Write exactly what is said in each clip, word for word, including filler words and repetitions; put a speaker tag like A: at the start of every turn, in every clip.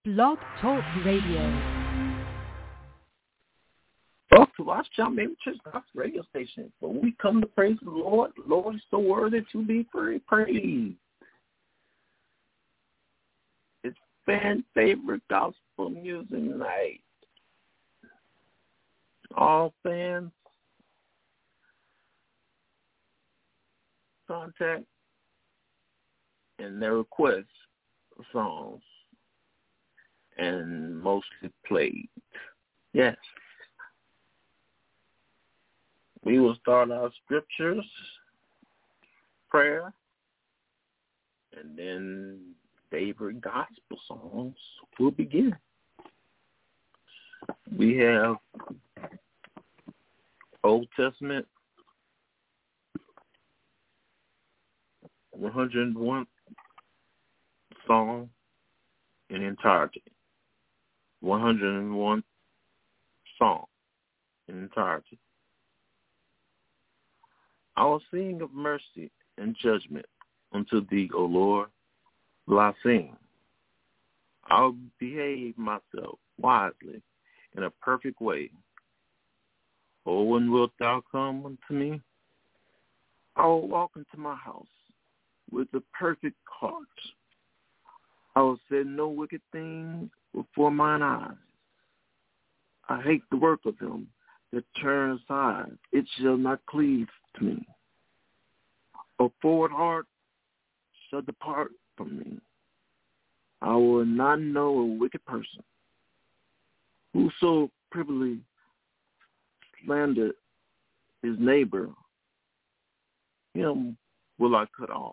A: Blog Talk Radio.
B: Welcome to Watch John Baby Church Gospel Radio Station, where we come to praise the Lord. The Lord is so worthy to be praised. It's fan favorite gospel music night. All fans, contact and their requests for songs and mostly played. Yes. We will start our scriptures, prayer, and then favorite gospel songs will begin. We have Old Testament, one hundred one song in entirety. one hundred one song in entirety. I will sing of mercy and judgment unto thee, O Lord, will I sing. I'll behave myself wisely in a perfect way. O when wilt thou come unto me? I will walk into my house with a perfect heart. I will say no wicked thing before mine eyes. I hate the work of them that turn aside. It shall not cleave to me. A forward heart shall depart from me. I will not know a wicked person. Whoso privily slandered his neighbor, him will I cut off.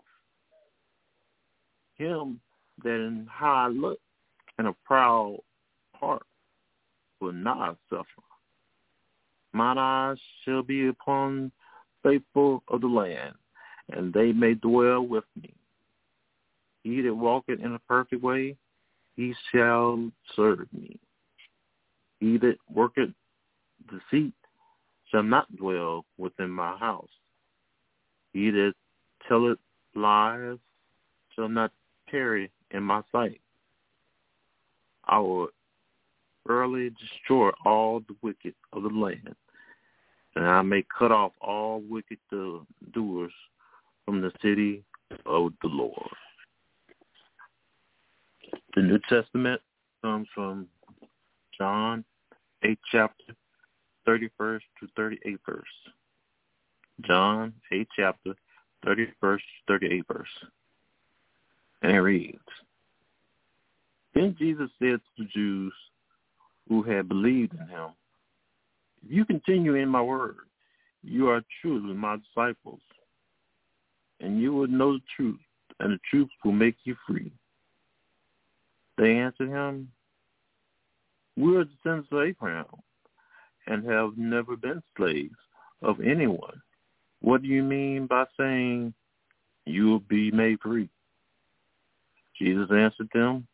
B: Him that in high look and a proud heart will not suffer. Mine eyes shall be upon faithful of the land, and they may dwell with me. He that walketh in a perfect way, he shall serve me. He that worketh deceit shall not dwell within my house. He that telleth lies shall not tarry in my sight. I will early destroy all the wicked of the land, and I may cut off all wicked doers from the city of the Lord. The New Testament comes from John eighth chapter, thirty-first to thirty-eighth verse. John eighth chapter, thirty-first to thirty-eighth verse. And it reads, Then Jesus said to the Jews who had believed in him, If you continue in my word, you are truly my disciples, and you will know the truth, and the truth will make you free. They answered him, We are descendants of Abraham, and have never been slaves of anyone. What do you mean by saying you will be made free? Jesus answered them,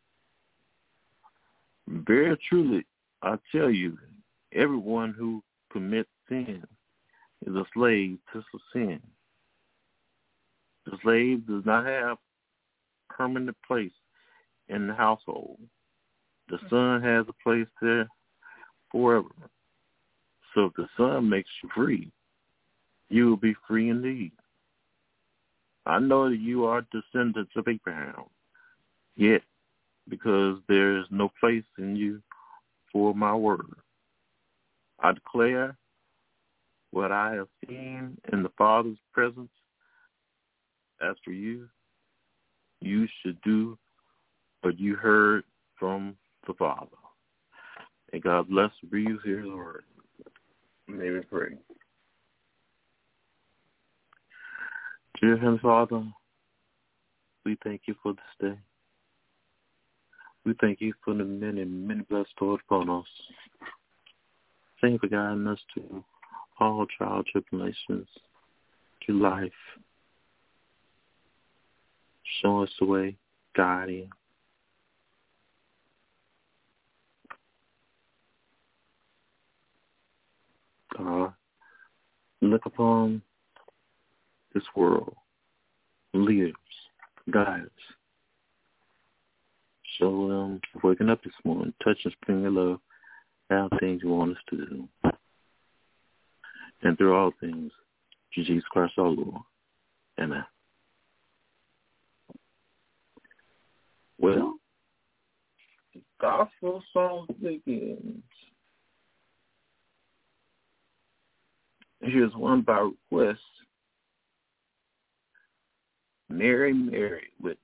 B: Very truly, I tell you, everyone who commits sin is a slave to sin. The slave does not have permanent place in the household. The son has a place there forever. So if the son makes you free, you will be free indeed. I know that you are descendants of Abraham, yet because there is no place in you for my word. I declare what I have seen in the Father's presence. As for you, you should do what you heard from the Father. May God bless and breathe His word. May we pray. Dear Heavenly Father, we thank you for this day. We thank you for the many, many blessings stored upon us. Thank you for guiding us to all trial tribulations, to life. Show us the way, guiding. God, look upon this world, leaders, guides. So, um, waking up this morning, touching spring your love, how things you want us to do. And through all things, through Jesus Christ our Lord. Amen. Well, the gospel song begins. Here's one by request. Mary, Mary with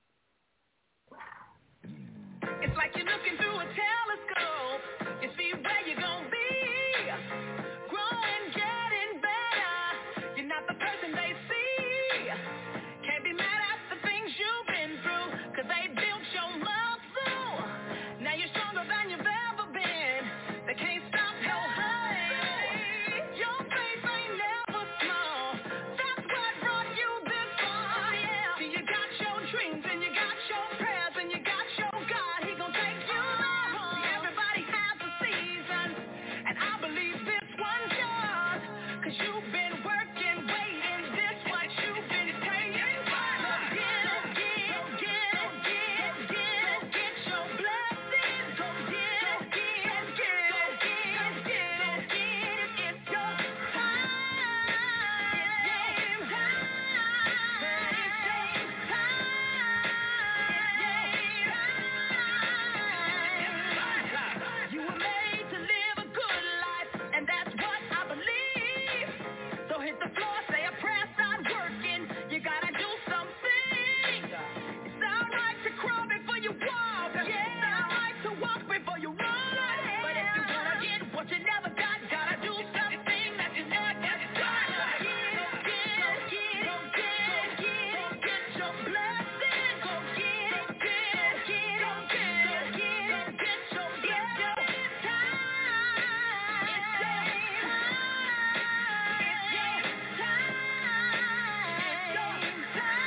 A: it's like you're looking through a telescope. You see where you're gonna be. Growing, getting better. You're not the person they see. Can't be mad at the things you've been through, cause they built your muscle. Now you're stronger than you've ever been. They can't stop your hustle. Your faith ain't never small. That's what brought you this far. Yeah. See, you got your dreams and you got your prayers and you got your God. He gon' take you on. See, everybody has a season, and I believe this one's yours. Cause you've been working, waiting, this what you've been praying for. So get it, get it, get it, get it, get it, get your blessings. Go get it, get it, get it, get it, get it, get it. It's your time. It's game time. It's game time. You were made to live a good life, and that's what I believe. So hit the floor, say a prayer, start working. You gotta do something. It's alright to crawl before you walk. Yeah. It's alright to walk before you run. But if you wanna get what you never got, gotta do something that you never got. Get, get, get, go get, get, get your blessing. Go get, get, get, go get, get, get your blessing. It's time. It's game time. It's game time. It's game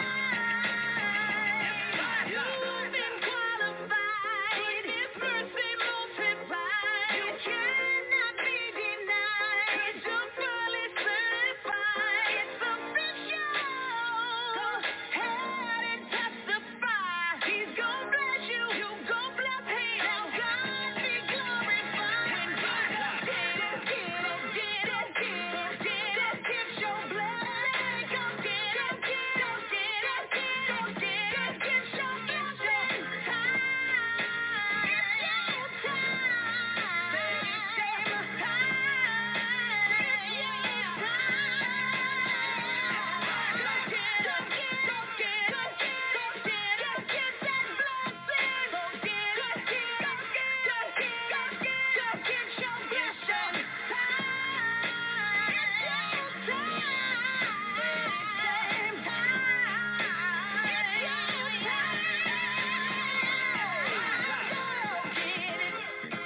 A: time. You've been qualified. His mercy multiplied. You cannot be denied. You're fully certified. It's official. Go ahead and testify. He's gon' bless you. You gon' bless him. Now God be glorified. Get it, get it, get it, get it, get it, get your blessing. Go get it, get it, get it, go get it, get your blessing. It's time. It's your time. Say it's game time. It's your time. Go get it, go get it, go get it, get that blessing. Go get it, go get it, go get it, go get your blessing. It's time. It's your time. It's game time. It's your time. Go get it.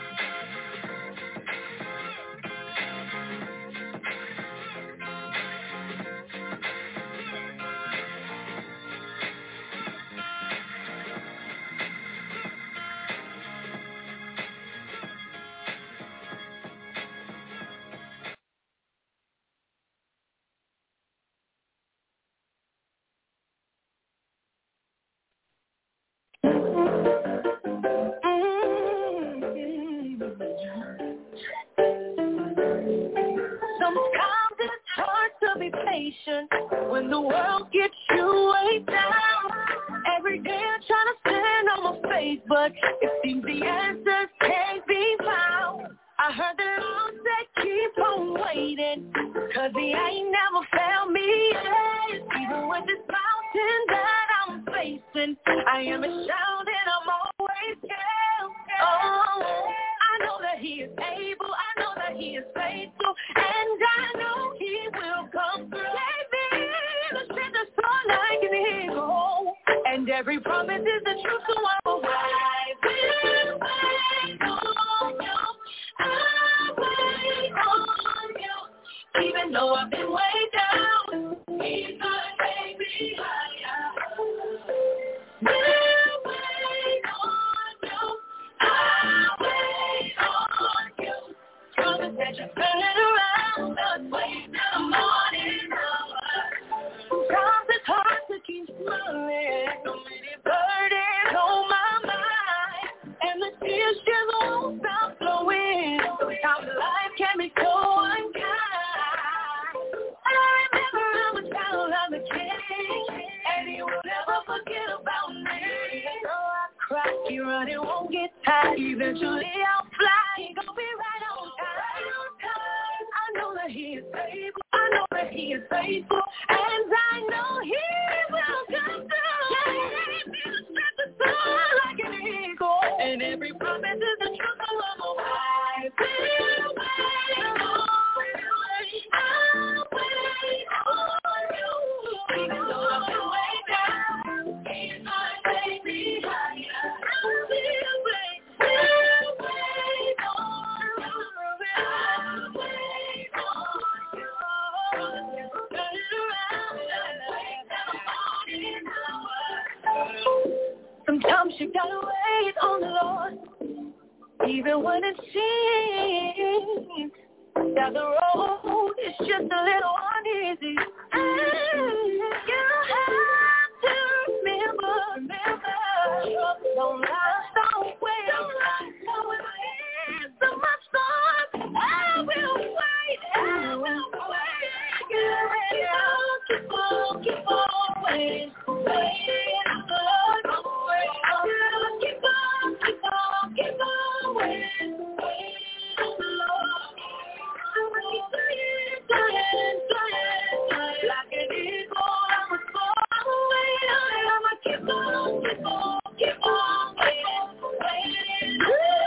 A: Sometimes it's hard to be patient when the world gets you way down. Every day I try to stand on my faith, but it seems the answers can't be found. I heard the Lord say keep on waiting, cause he ain't never failed me yet. Even with this mountain that I'm facing, I am a shout and I'm always held. Oh, I know that he is able, I know that he is faithful, and I know he will come through. Baby, the strength is so like an eagle, and every promise is the truth, so I will I will wait on you. I wait on you, even though I've been way down. He's gonna take me higher. We'll wait on you. I wait on you. Promise that you're turning around. Let's wait till the morning hour. Sometimes it's hard to keep smiling. So many burdens on my mind. high. Eventually I'll fly. He gon' be right on time. I know that he is faithful. I know that he is faithful. And I know he will come through. Yeah, he will stretch the sun like an eagle. And every promise is the truth. I'm a wise. Will wait on you. I'll wait on you. Even though I'm way down, he might take me higher. I will wait. Will wait on you. I'll wait on you. Turn it around and wait till the morning hour. Sometimes you gotta wait on the Lord, even when it seems that the road is just a little uneasy. You have to remember, remember, don't last, don't wait, don't last, don't wait. So much storm, I will wait, I will wait. Yeah, keep on, keep on waiting, waiting on the Lord, waiting on the Lord. Keep on, keep on, keep on waiting, waiting on the Lord. Like an eagle, I'm a soar away. I'ma keep on, keep on, keep on waiting, waiting.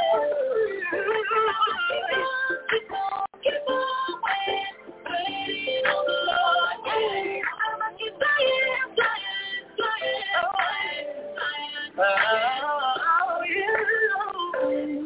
A: Keep on, keep on waiting, waiting on the Lord. I'ma keep flying, flying, flying, flying, flying. Oh, yeah.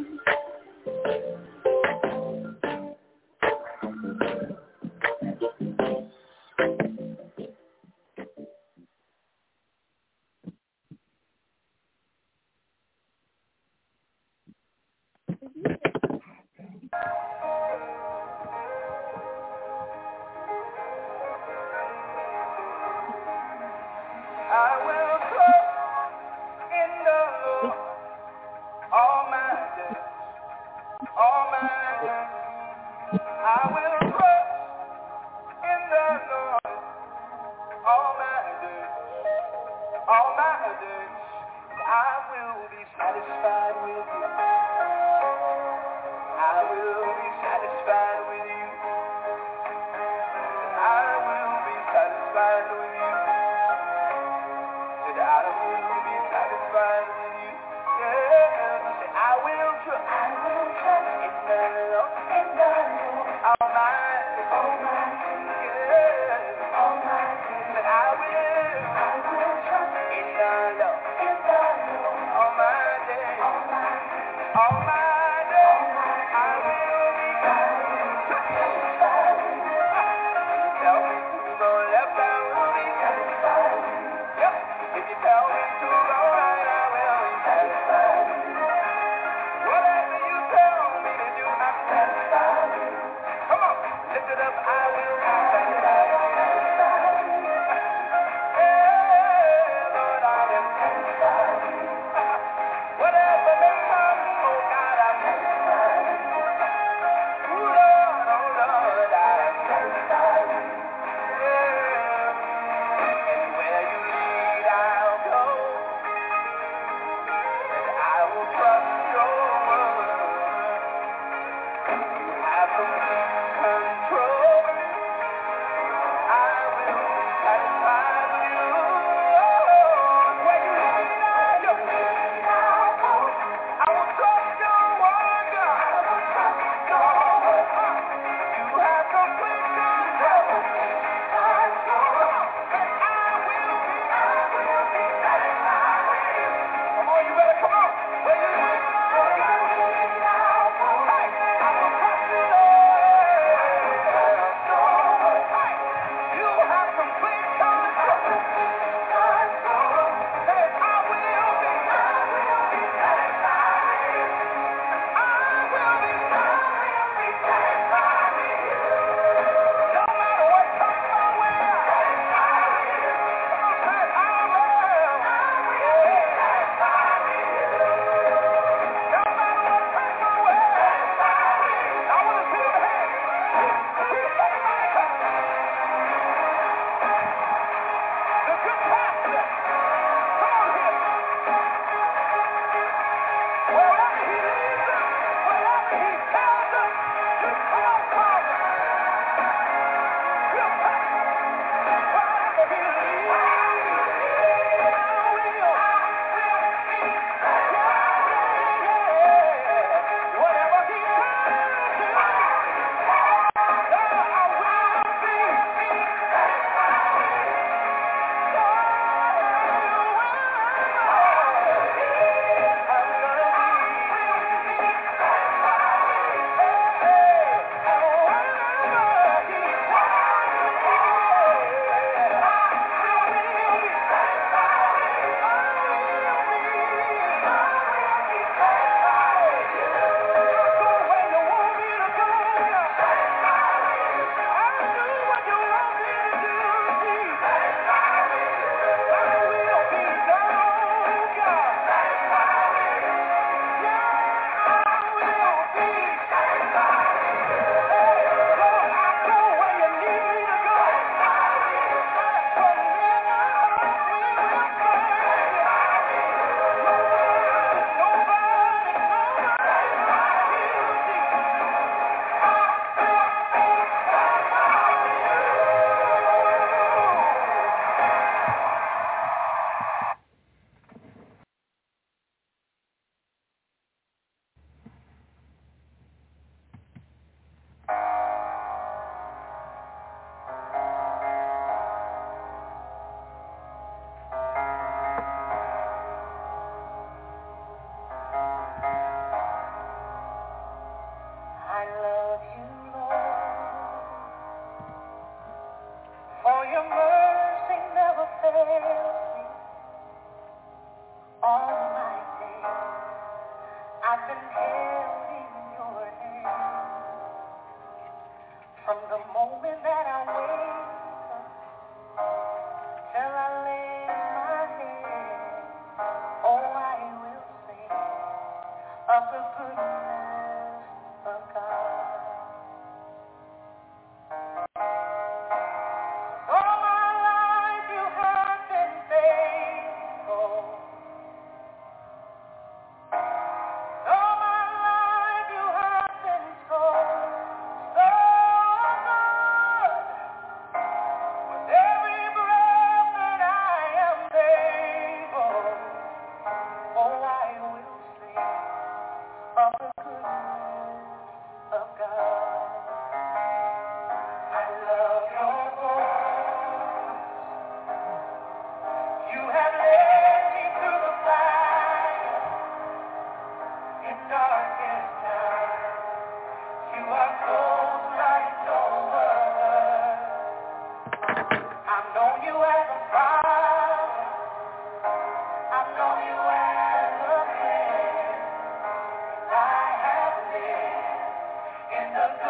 C: I will trust in the Lord all my days, all my days. I will trust in the Lord all my days, all my days. I will be satisfied with you. I will be satisfied with you. I will be satisfied with you. Said I will be satisfied with you. Yeah. Said I will trust. I will trust in the Lord. In the Lord. All my days. All my days. Yeah. All my days. Said I will. I will trust in the Lord. In the Lord. All my days. All my days. All my days. I will be satisfied with you. Tell me to go left, I will be satisfied. Yep. If you tell me to go right, I will be satisfied. Whatever you tell me to do, I'm satisfied. Come on, lift it up, I will be satisfied. Hey, Lord, I am satisfied. Whatever may come, oh God, been held in your hand from the moment that I wake up till I lay my head. Oh, I will sing of the goodness of God. All my life you have been faithful. All my life you have been so, so good. With every breath that I am able, oh, I will sing of the goodness of God. I love your voice. You have led me through the fire in darkest night. You are close like no other. I've known you as a father. I've known you as a friend. I have lived in the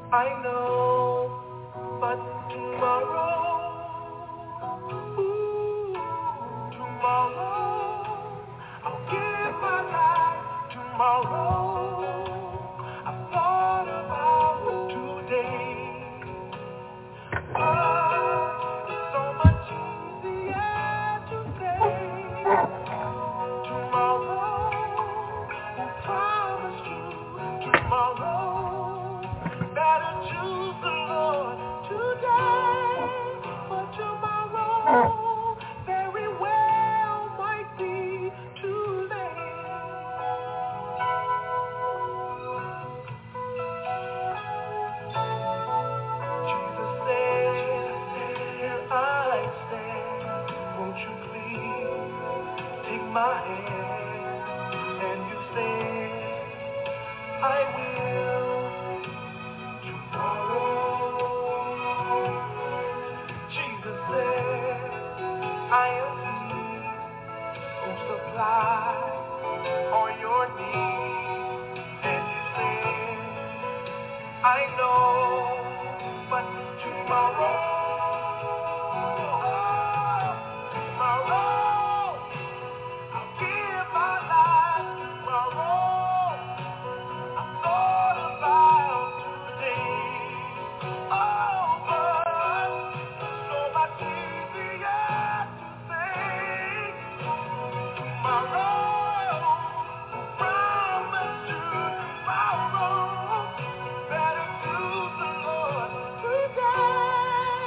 C: I know, but tomorrow, ooh, tomorrow, I'll give my life tomorrow. I've thought about today, but it's so much easier to say tomorrow. Who promised you tomorrow? Better choose the Lord today, for tomorrow very well might be too late. Jesus said, here I stand, won't you please take my hand? And you said, I will tomorrow. Jesus said, I am he who supplies all your needs. And you said, I know, but tomorrow, tomorrow, I'll give my life tomorrow. I thought about today. Oh, but so much easier to say tomorrow. Promise to tomorrow. Better choose the Lord today.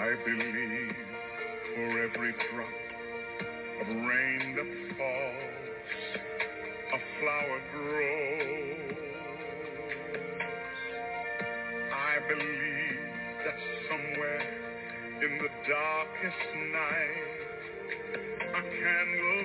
A: I believe for every drop of rain that falls, a flower grows. I believe that somewhere in the darkest night, a candle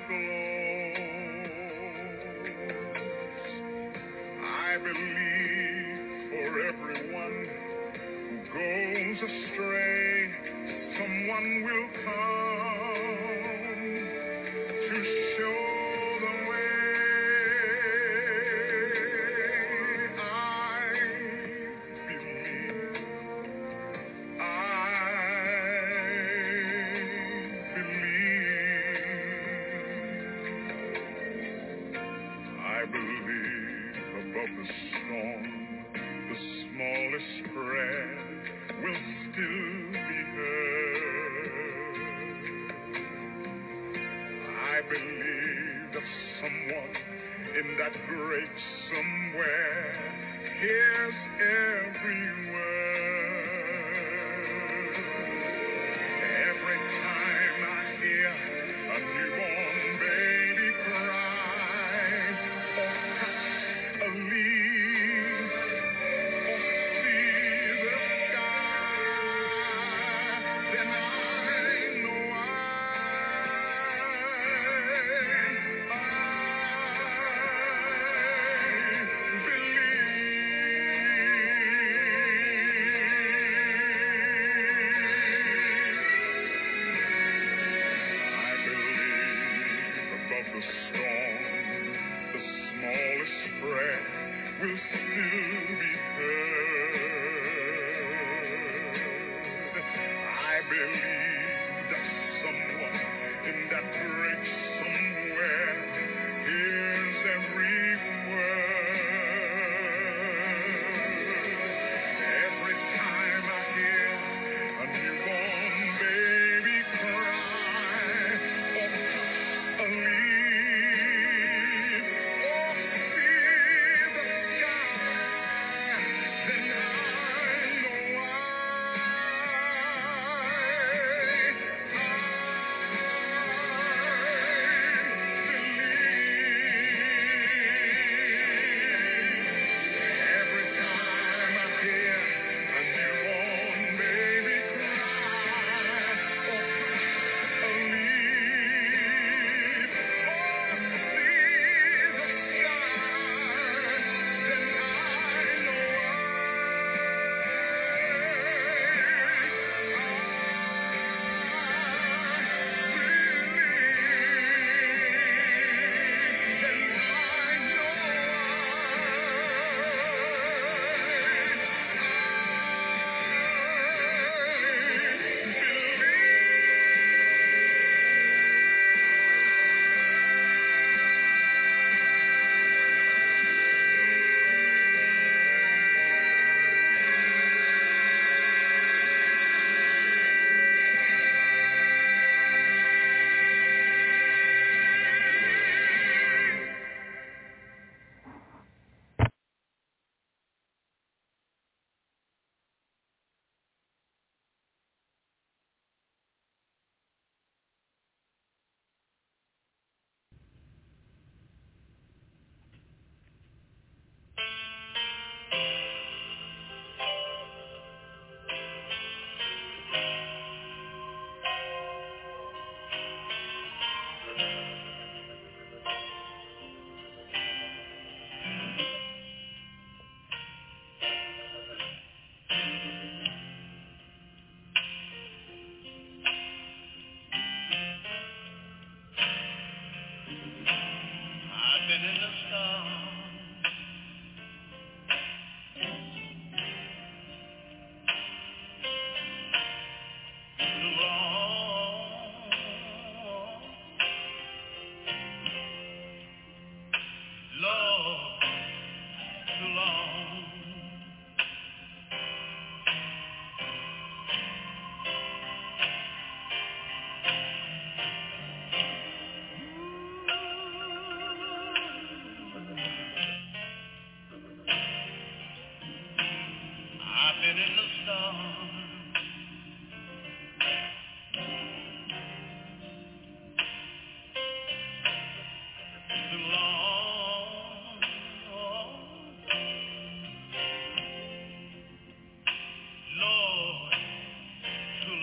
A: glows. I believe for everyone who goes astray, someone will come to show the way. I believe, I believe, I believe above the storm, the smallest prayer will still be heard. I believe that someone in that great somewhere hears every word. Every time I hear a newborn baby cry, or touch a leaf, or see the sky, then I know I, I believe. I believe above the storm, the smallest prayer will still be heard. I believe that someone in that great somewhere hears every word. Every time I hear a newborn baby cry, or touch a leaf, or see the sky, then I know I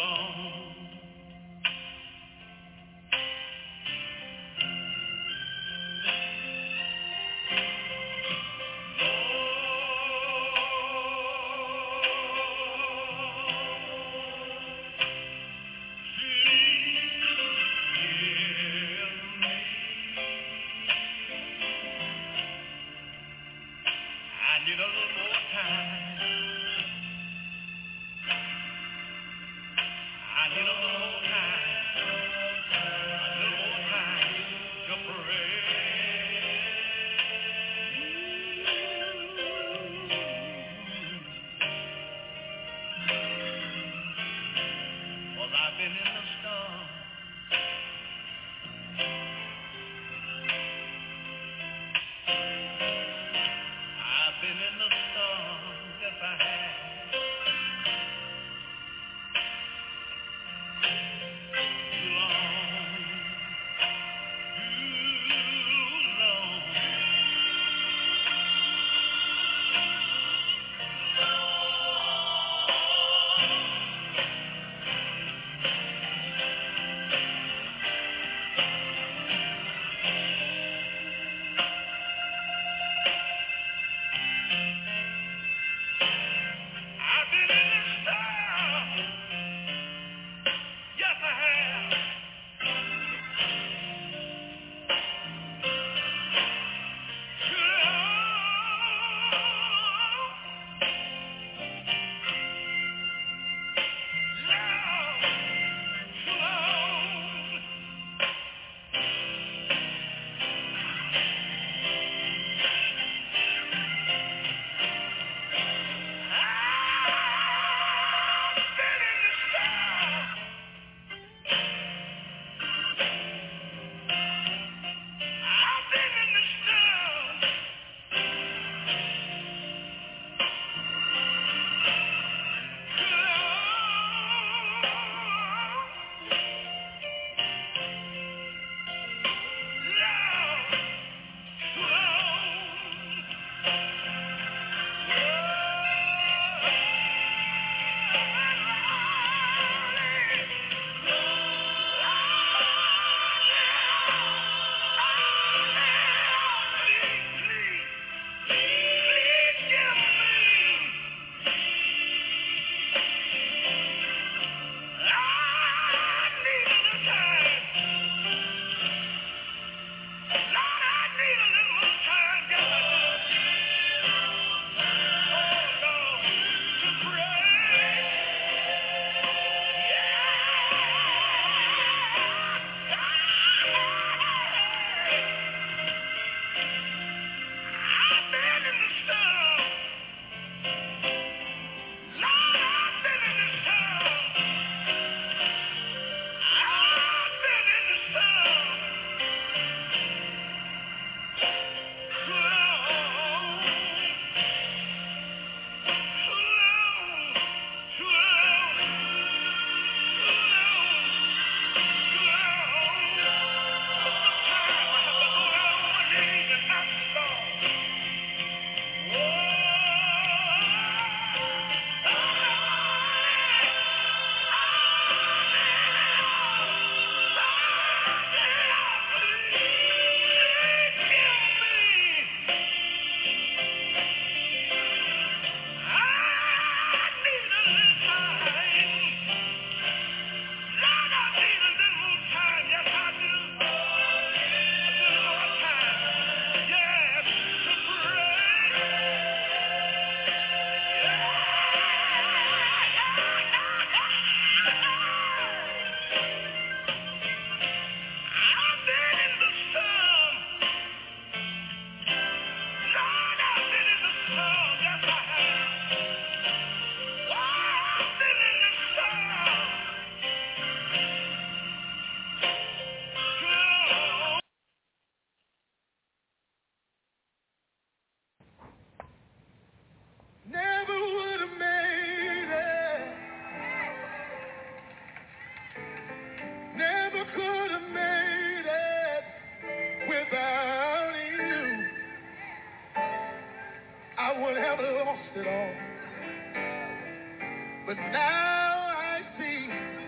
A: But now I see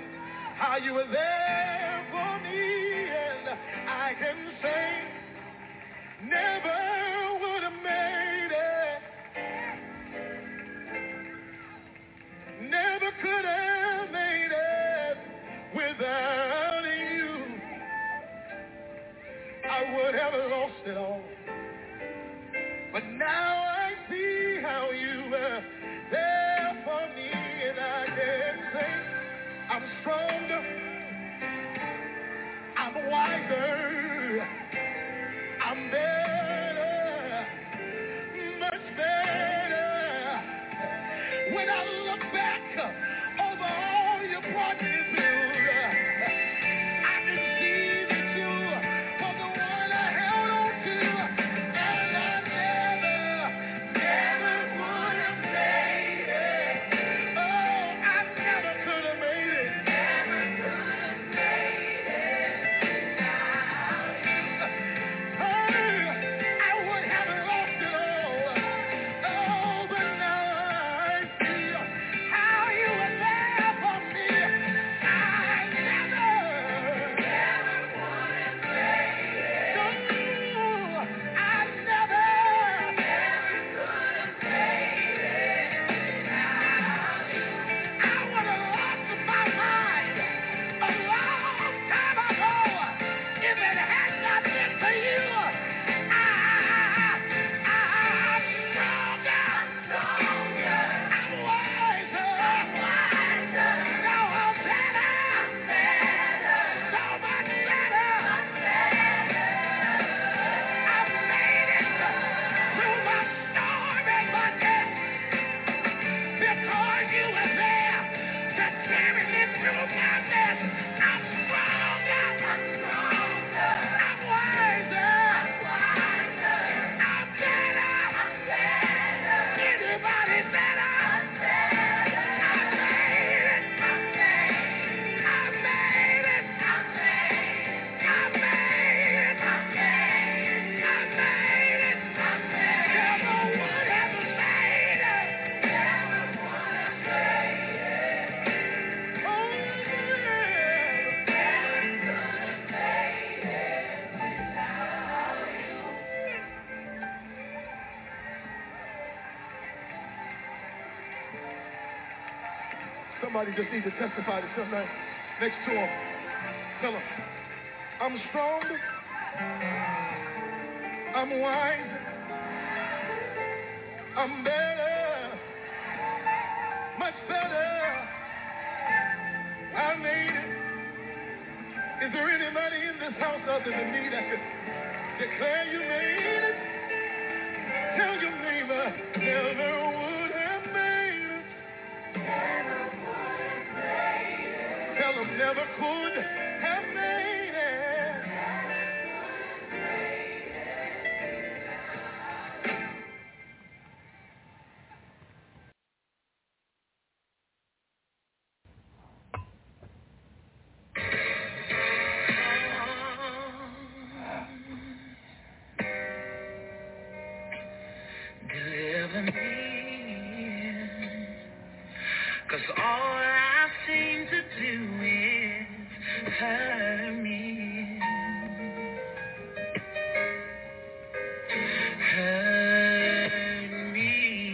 C: how you were there for me, and I can say, never would have made it, never could have made it without you. I would have lost it all, but now I see how you were there for me, and I can say I'm stronger, I'm wiser, I'm better, much better. When I look back over all you brought me through, I can see that you were the one I held on to, and I never, never would have made it. Oh, I never could have made it. Never could have made it without you. Oh, I would have lost it all. Oh, but now I see how you were there for me. I never, never would have made it. No, I never, never could have made it without you. I would have lost my mind a long time ago if it had not been for you. I, I, I'm stronger, stronger. I'm wiser, I'm wiser. No, I'm better, I'm better. So much better, I'm better. I've made it through my storm and my death. Because you were there to carry me through my mess. I'm stronger. I'm stronger. I'm wiser. I'm wiser. I'm better. I'm better. Anybody better? I'm better. I made it. I made it. I made it. I made it. I made it. I made it. I made it. Never would have made it. Never would have made it. Oh, never, never could have made it without you. Somebody just needs to testify to somebody next to him. Tell him, I'm strong, I'm wise, I'm better, much better. I made it. Is there anybody in this house other than me that could declare you made it? Tell your neighbor, never would have made it. Never would have made it. Tell them never could have made it. Deliver me, 'cause all I seem to do is hurt me, hurt me.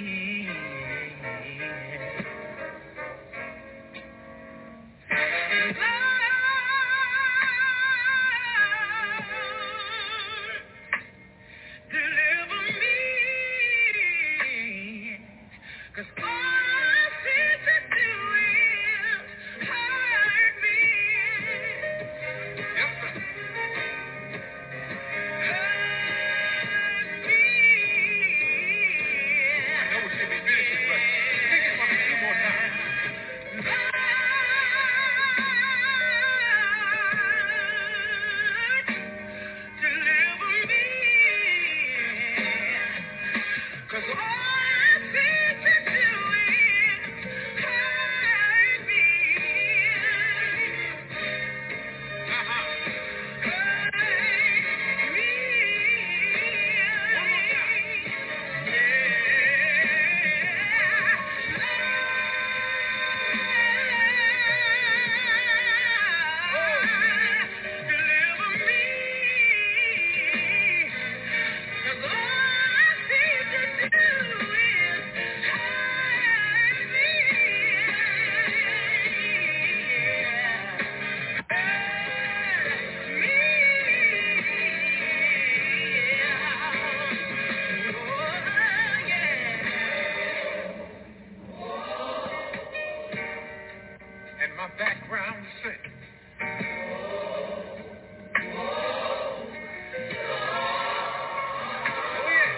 C: Lord, deliver me, 'cause all I seem to do is hurt me.
A: my background to sing. Oh, yeah.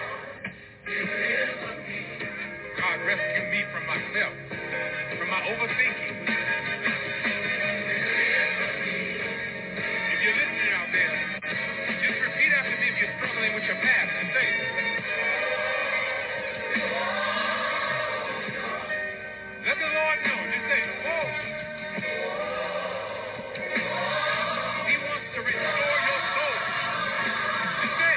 A: God, rescue me from myself, from my overthinking. If you're listening out there, just repeat after me if you're struggling with your past and say, let the Lord know. Just say, oh. He wants to restore your soul. Just say,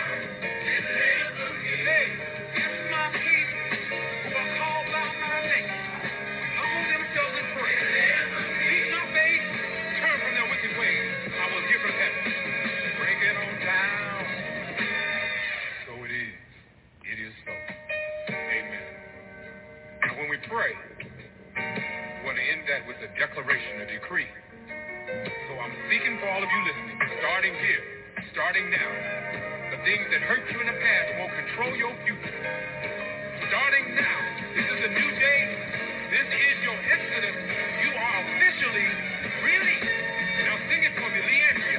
A: hey, if my people who are called by my name humble themselves and pray, seek my face, turn from their wicked ways, I will hear from heaven. Break it on down. So it is. It is so. Amen. Now when we pray, we want to end that with a declaration, a decree. So I'm speaking for all of you listening, starting here, starting now. The things that hurt you in the past won't control your future. Starting now, this is a new day. This is your exodus. You are officially released. Now sing it for me, Leandria.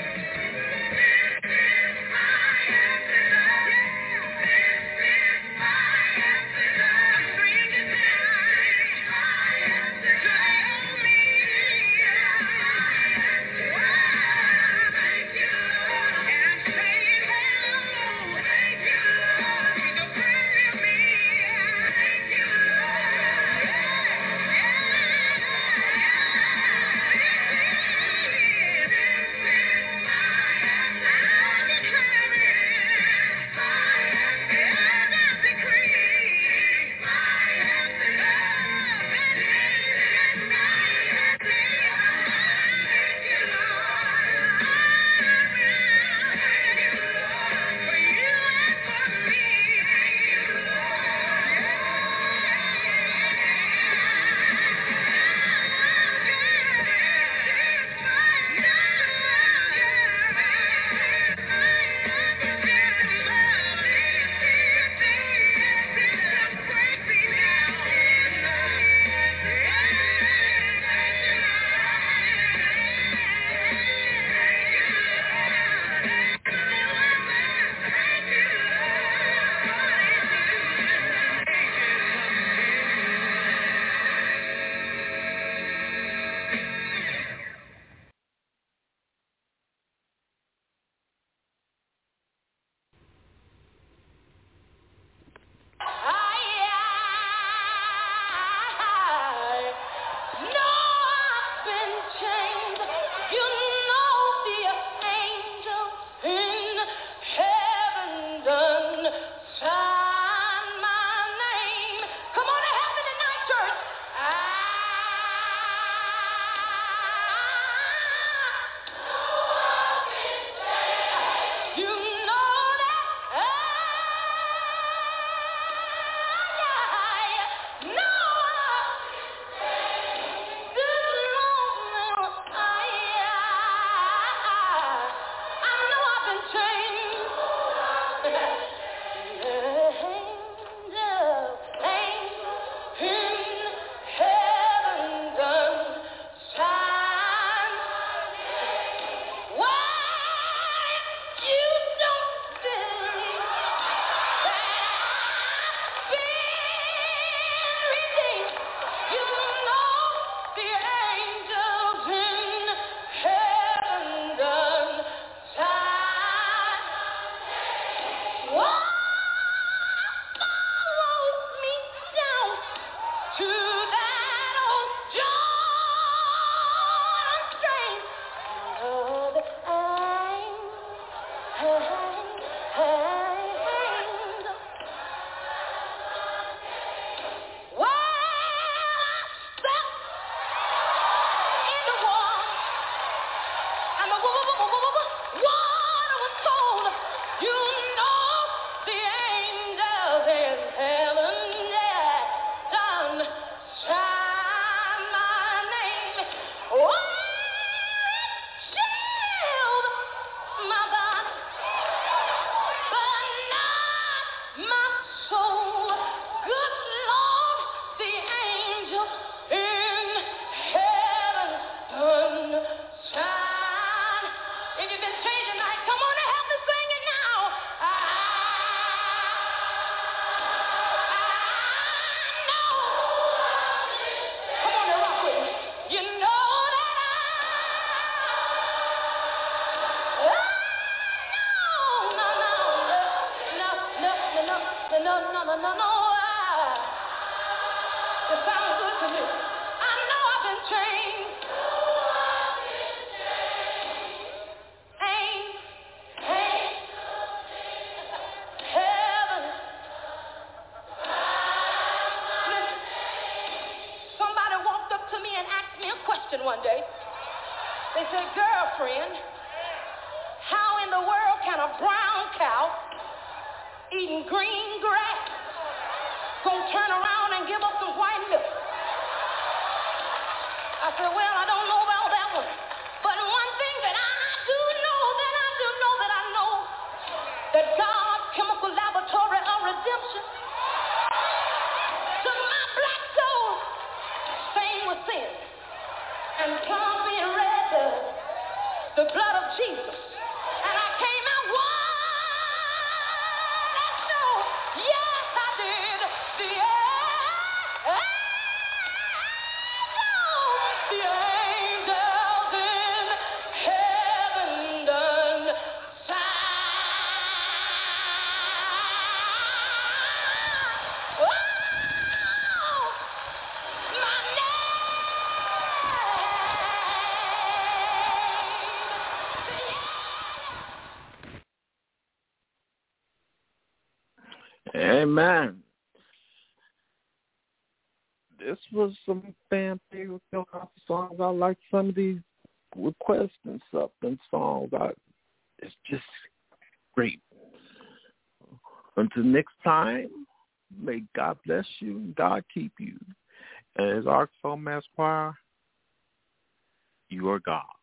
D: one day. They said, girlfriend, how in the world can a brown cow eating green grass gonna turn around and give us some white milk? I said, well, I don't know about that one. But one thing that I do know, that I do know, that I know, that God's chemical laboratory of redemption took my black soul, stained with sin, and plumbed me in red blood, the blood of Jesus. And I came out white as snow. Yes, I did. The angels, the angels in heaven done sigh. Oh, my
B: Amen. This was some fan favorite Phil Coffey songs. I like some of these requests and stuff and songs. I, it's just great. Until next time, may God bless you and God keep you. And as Arkansas Mass Choir, you are God.